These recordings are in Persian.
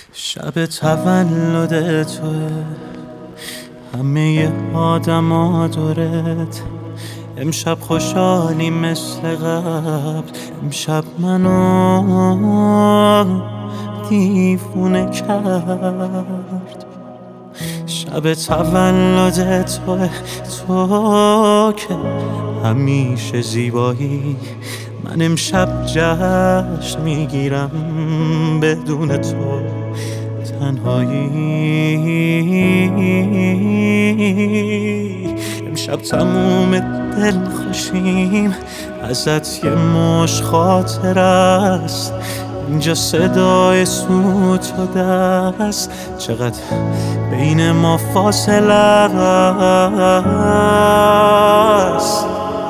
شب تولد توه، همه آدما دورت. امشب خوشحالی مثل قبل، امشب منو دیوونه کرد. شب تولد توه، تو که همیشه زیبایی. من امشب جشن میگیرم بدون تو تنهایی. امشب تموم دل خوشیم، ازت یه مش خاطر است. اینجا صدای سوت و دست، چقدر بین ما فاصله است.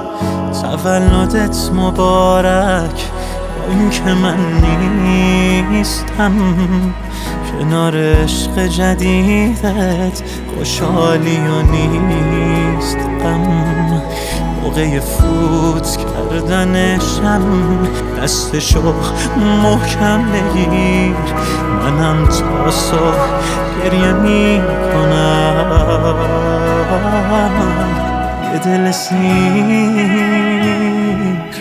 تولدت مبارک، با این که من نیستم کنار عشق جدیدت. خوشحالی و نیست غم، موقع فوت کردنشم. دستشو محکم بگیر، منم تا صبح گریه میکنم. یه دل سیر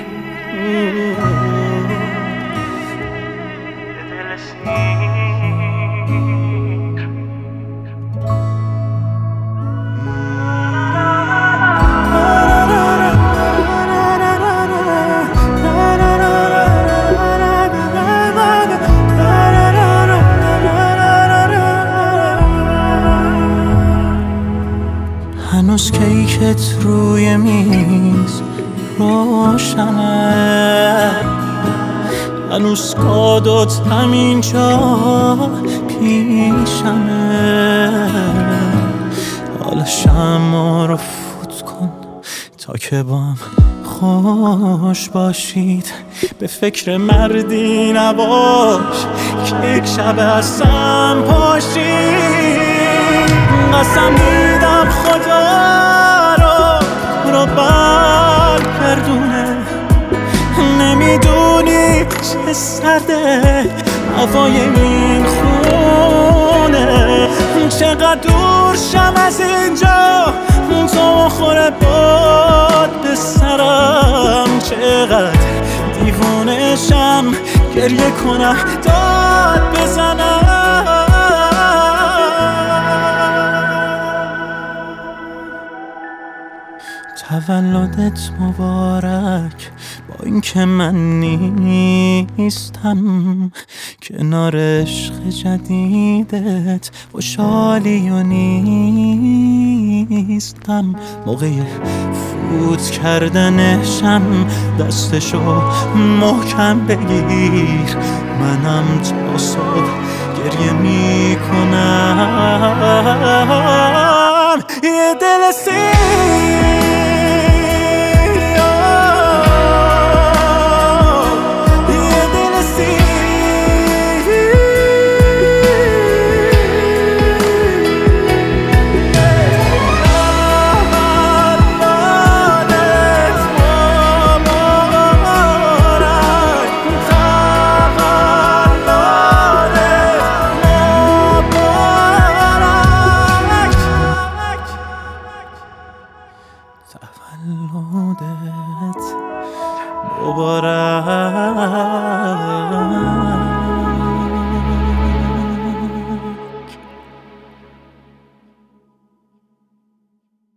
هنوز کیکت روی میز روشنه، هنوز کادوت همینجا پیشمه. حالا شمع رو فوت کن تا که با هم خوش باشید. به فکر مردی نباش که یک شب هستم پاشید. قسم میدم خدا رو برگردونه. نمیدونی چه سرده هوای این خونه. چقدر دور شم از اینجا، تو خوره باد به سرم. چقدر دیوونه شم گریه کنم داد بزنم. تولدت مبارک، با این که من نیستم کنار عشق جدیدت. خوشحالی و نیستم موقع فوت کردنشم. دستشو محکم بگیر، منم تا صبح گریه میکنم. یه دل سیر